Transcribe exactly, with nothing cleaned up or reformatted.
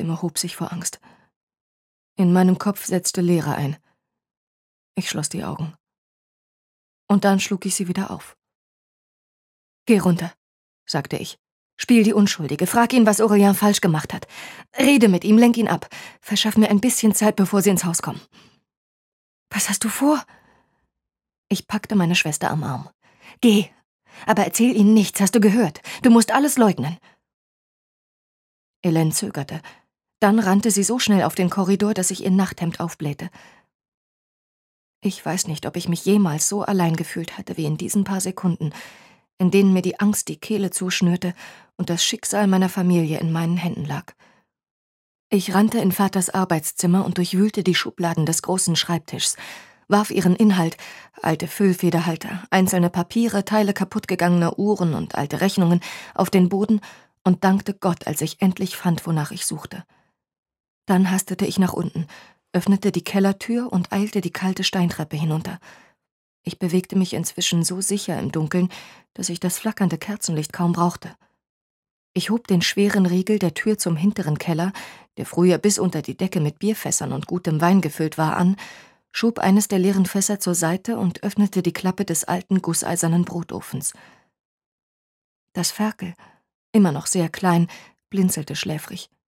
Stimme hob sich vor Angst. In meinem Kopf setzte Leere ein. Ich schloss die Augen. Und dann schlug ich sie wieder auf. »Geh runter«, sagte ich. »Spiel die Unschuldige. Frag ihn, was Aurélien falsch gemacht hat. Rede mit ihm, lenk ihn ab. Verschaff mir ein bisschen Zeit, bevor sie ins Haus kommen.« »Was hast du vor?« Ich packte meine Schwester am Arm. »Geh, aber erzähl ihnen nichts, hast du gehört? Du musst alles leugnen.« Hélène zögerte. Dann rannte sie so schnell auf den Korridor, dass ich ihr Nachthemd aufblähte. Ich weiß nicht, ob ich mich jemals so allein gefühlt hatte wie in diesen paar Sekunden, in denen mir die Angst die Kehle zuschnürte und das Schicksal meiner Familie in meinen Händen lag. Ich rannte in Vaters Arbeitszimmer und durchwühlte die Schubladen des großen Schreibtischs, warf ihren Inhalt, alte Füllfederhalter, einzelne Papiere, Teile kaputtgegangener Uhren und alte Rechnungen, auf den Boden und dankte Gott, als ich endlich fand, wonach ich suchte. Dann hastete ich nach unten, öffnete die Kellertür und eilte die kalte Steintreppe hinunter. Ich bewegte mich inzwischen so sicher im Dunkeln, dass ich das flackernde Kerzenlicht kaum brauchte. Ich hob den schweren Riegel der Tür zum hinteren Keller, der früher bis unter die Decke mit Bierfässern und gutem Wein gefüllt war, an, schob eines der leeren Fässer zur Seite und öffnete die Klappe des alten gusseisernen Brotofens. Das Ferkel, immer noch sehr klein, blinzelte schläfrig.